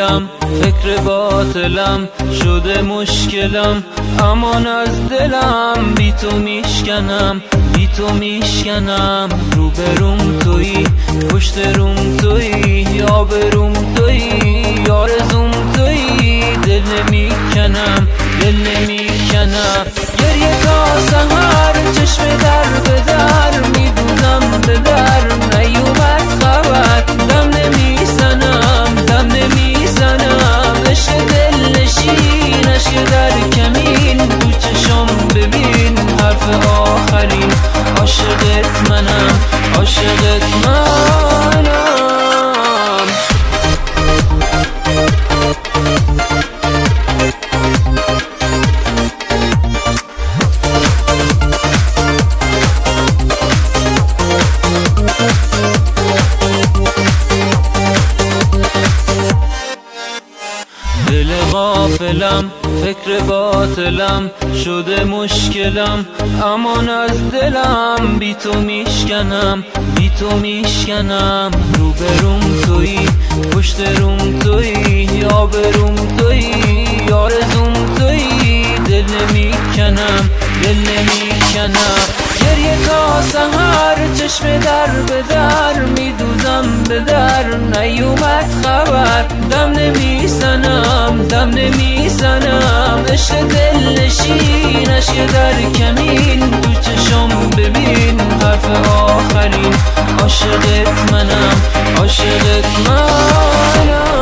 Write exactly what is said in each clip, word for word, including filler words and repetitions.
غافلم، فکر باطلم شده مشکلم، امان از دلم بی تو میشکنم، بی تو میشکنم. رو به روم تویی، پشت روم تویی، یا به روم تویی، آرزوم تویی. دل نمیکنم، دل نمیکنم. گریه تا سحر، چشم در به در میدوزم به در، نیومد خبر. دم نمیزنم، دم نمیزنم. عشق دل نشینش در کمین، تو چشم ببین حرف آخرین. عاشقت منم، عاشقت منم. دل غافلم، فکر باطلم شده مشکلم، امان از دلم بی تو میشکنم، بی تو میشکنم. رو به روم تویی، پشت روم تویی، یا به روم تویی، آرزوم تویی. دل نمیکنم، دل نمیکنم. گریه تا سحر، چشم در به در میدوزم به در، نیومد خبر. دم نمیزنم، دم نمیزنم. عشق دل نشینش در کمین، تو چشم ببین حرف آخرین. عاشقت منم، عاشقت منم.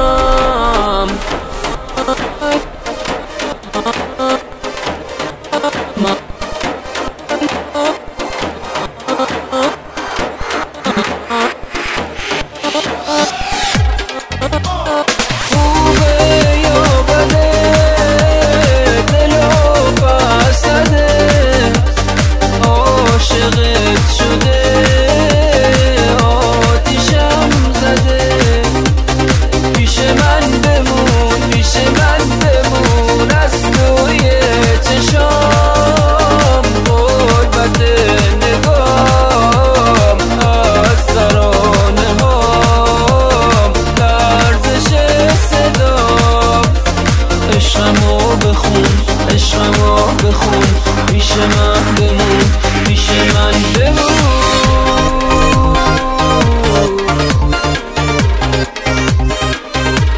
عشقمو بخون، عشقمو بخون، پیش من بمون، پیش من بمون.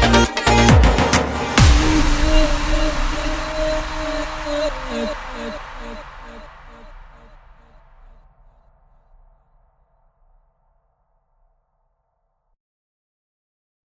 Thank you.